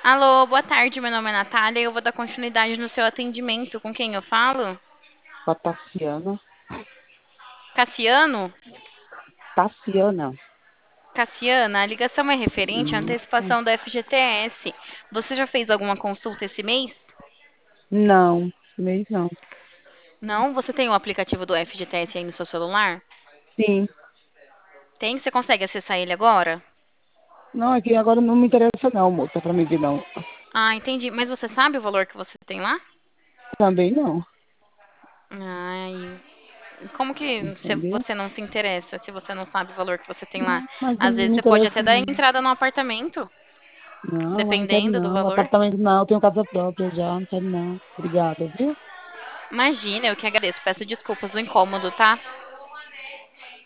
Alô, boa tarde. Meu nome é Natália e eu vou dar continuidade no seu atendimento. Com quem eu falo? Com a Tassiana. Cassiano? Tassiana. Cassiana, a ligação é referente à Isso. antecipação do FGTS. Você já fez alguma consulta esse mês? Não, esse mês não. Não? Você tem o aplicativo do FGTS aí no seu celular? Sim. Tem? Você consegue acessar ele agora? Não, aqui agora não me interessa não, moça, pra mim ver não. Ah, entendi. Mas você sabe o valor que você tem lá? Também não, Ai, como que entendeu? você não se interessa se você não sabe o valor que você tem lá? Não, mas não Às vezes me você pode interessa até dar não. entrada no apartamento, Não, mas não quero dependendo do não. valor. Apartamento não, eu tenho casa própria já, não quero não. Obrigada, viu? Imagina, eu que agradeço. Peço desculpas do incômodo, tá?